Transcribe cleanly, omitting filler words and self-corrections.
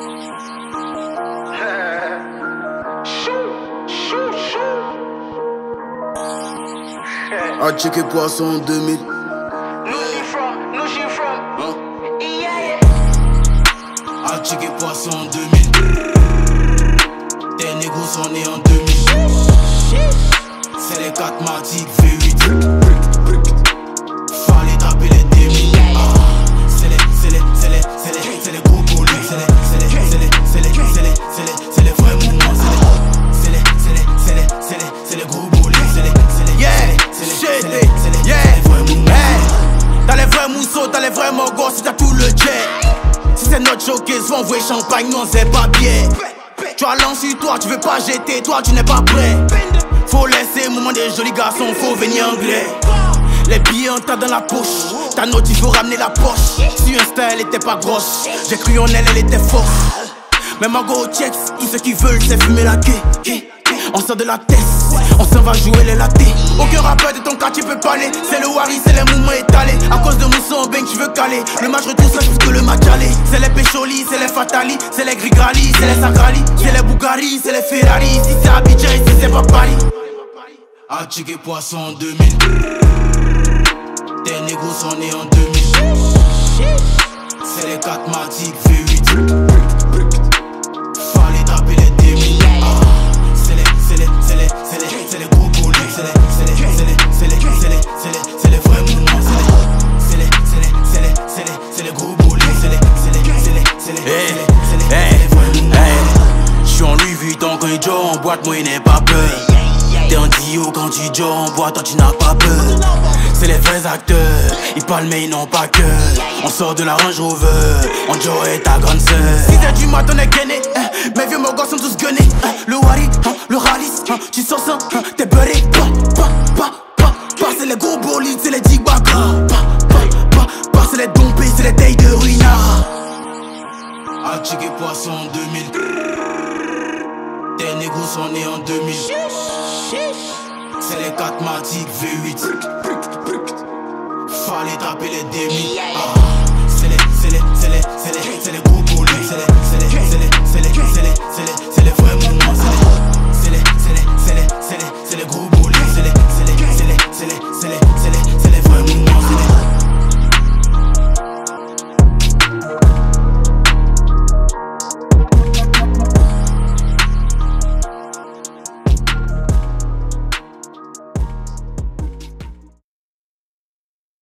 A checké poisson en 2000. No she from. Hein? Yeah. A checké poisson en 2000. Tes négros sont nés en 2000. C'est les 4 matiques V8. Fallait taper les démis. C'est les gros bolus. C'est les vrais mouvements. C'est les gros bolus. T'as les vrais mousseaux, t'as les vrais mogos, si t'as tout le jet. Si c'est notre showcase, faut envoyer champagne, non c'est pas bien. Tu as lancé toi, tu veux pas jeter, toi tu n'es pas prêt. Faut laisser le moment des jolis garçons, faut venir anglais. Les billets en tas dans la poche, ta note il faut ramener la poche. Si Insta elle était pas grosse, j'ai cru en elle, elle était forte. Mais ma go checks, tout ce qu'ils veulent c'est fumer la quai. On sort de la tête, on s'en va jouer les latés. Aucun rappeur de ton quartier peut parler. C'est le Wari, c'est les mouvements étalés. À cause de mon son, ben tu veux caler. Le match retour ça que le match allait. C'est les Pécholis, c'est les Fatali, c'est les Grigali, c'est les Sagrali, c'est les Bugatti, c'est les Ferrari. Si c'est Abidjan, si c'est pas Paris. A checké poisson en 2000. Tes négros sont nés en 2000. C'est les 4 matiques V8. Fallait taper les démis. C'est les gros bolus. C'est les vrais mouvements. C'est les gros bolus. C'est les vrais mouvements. J'suis en Louis Vuitton quand il dort en boîte, moi il n'est pas peur. T'es en Dio quand tu dors en boîte, toi tu n'as pas peur. C'est les vrais acteurs, ils parlent mais ils n'ont pas cœur. On sort de la Range Rover, on Joe est ta grande sœur. 6h du matin on est gainé, mes vieux mogos sont tous guenés. Le Wari, le Ralice, tu sens ça, t'es beurré. C'est les gros bolides, c'est les Digbaga. C'est les dompés, c'est les tailles de ruina. A checké poisson en 2000. Tes négros sont nés en 2000. C'est les 4 matiques V8. Fallait taper les démis.